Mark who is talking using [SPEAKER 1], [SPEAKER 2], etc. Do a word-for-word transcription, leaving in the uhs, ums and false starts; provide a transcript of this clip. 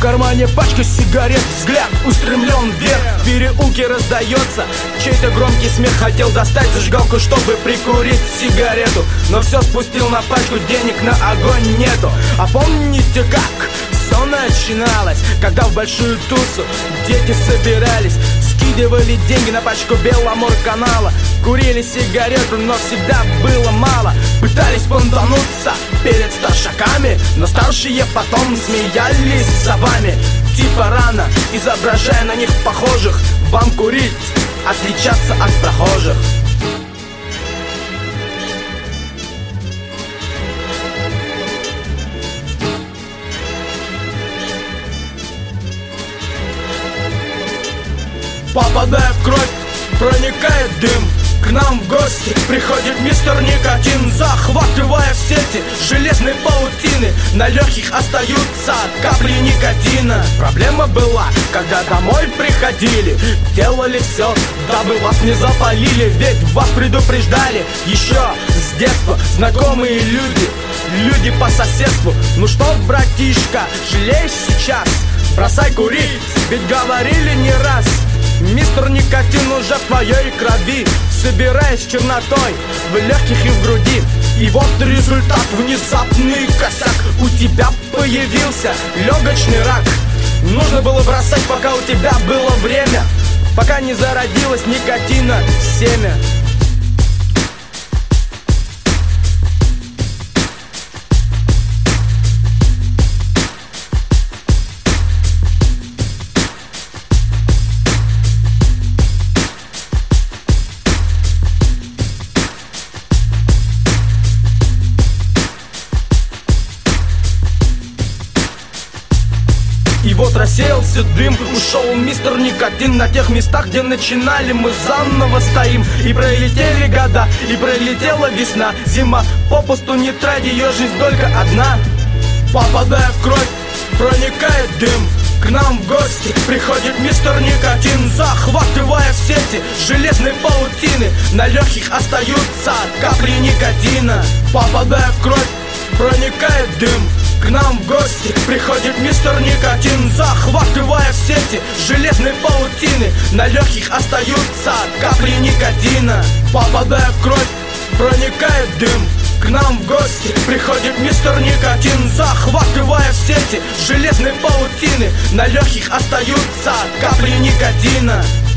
[SPEAKER 1] кармане пачка сигарет, взгляд устремлен вверх. В переулке раздается чей-то громкий смех. Хотел достать зажигалку, чтобы прикурить сигарету, но все спустил на пачку, денег на огонь нету. А помните, как все начиналось, когда в большую тусу дети собирались, скидывали деньги на пачку Беломор-канала, курили сигарету, но всегда было мало. Пытались понтануться перед старшаками, но старшие потом смеялись за вами. Типа рано, изображая на них похожих, вам курить, отличаться от прохожих. Попадая в кровь, проникает дым. К нам в гости приходит мистер Никотин, захватывая в сети железной паутины. На легких остаются капли никотина. Проблема была, когда домой приходили, делали все, дабы вас не запалили. Ведь вас предупреждали еще с детства знакомые люди, люди по соседству. Ну что, братишка, жалеешь сейчас? Бросай курить, ведь говорили не раз. Мистер Никотин уже в твоей крови, собираясь чернотой в легких и в груди. И вот результат, внезапный косяк. У тебя появился легочный рак. Нужно было бросать, пока у тебя было время, пока не зародилось никотина семя. И вот рассеялся дым, ушел мистер Никотин. На тех местах, где начинали, мы заново стоим. И пролетели года, и пролетела весна. Зима попусту не трать, ее жизнь только одна. Попадая в кровь, проникает дым. К нам в гости приходит мистер Никотин, захватывая в сети железной паутины. На легких остаются капли никотина. Попадая в кровь, проникает дым. К нам в гости приходит мистер Никотин, захватывая в сети железной паутины. На легких остаются капли никотина. Попадая в кровь, проникает дым. К нам в гости приходит мистер Никотин, захватывая в сети железной паутины. На легких остаются капли никотина.